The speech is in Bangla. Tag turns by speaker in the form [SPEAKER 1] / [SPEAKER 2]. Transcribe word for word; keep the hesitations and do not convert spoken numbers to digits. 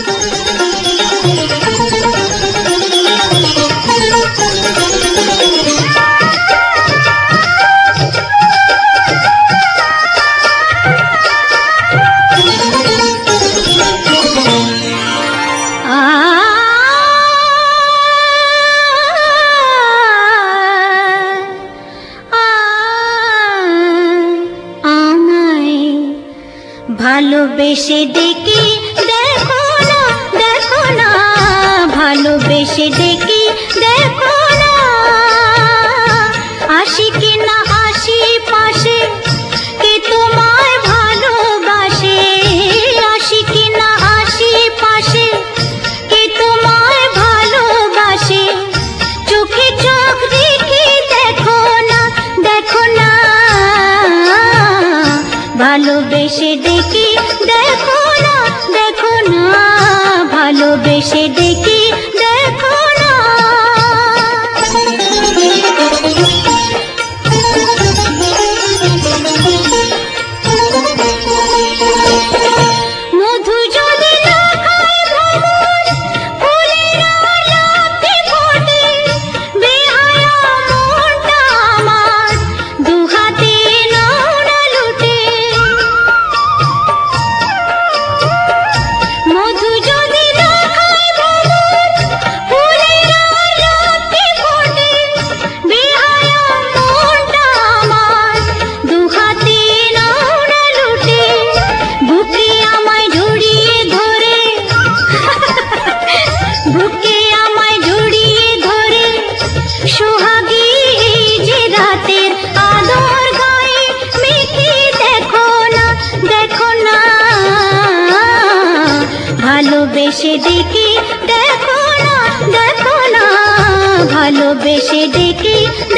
[SPEAKER 1] ভালোবেসে ডেকে দেখো না, দেখো না, ভালোবেসে ডেকে দেখো না, আসি কি না আসি পাশে কে তোমায় ভালোবাসে, আসি কি না আসি পাশে কে তোমায় ভালোবাসে, চোখে চোখ রেখে দেখো না, দেখো না, ভালোবেসে ডেকে দেখো না, দেখো না, ভালোবেসে ডেকে দেখো না। মধু যদি না খায় ভ্রমর, ফুলেরা লাফে ফোটে, বেহায়া মনটা আমার দুহাতে নাও না লুটে। মধু যদি না খায় ভ্রমর, ফুলেরা লাফে ফোটে, বেহায়া মনটা আমার দুহাতে নাও না লুটে। বুকে আমায় জড়িয়ে ধরে, বুকে আমায় জড়িয়ে ধরে, সোহাগী এই যে রাতের আদর গায়ে মেখে দেখো না, দেখো না, ভালোবেসে ডেকে দেখো না, দেখো না, ভালোবেসে ডেকে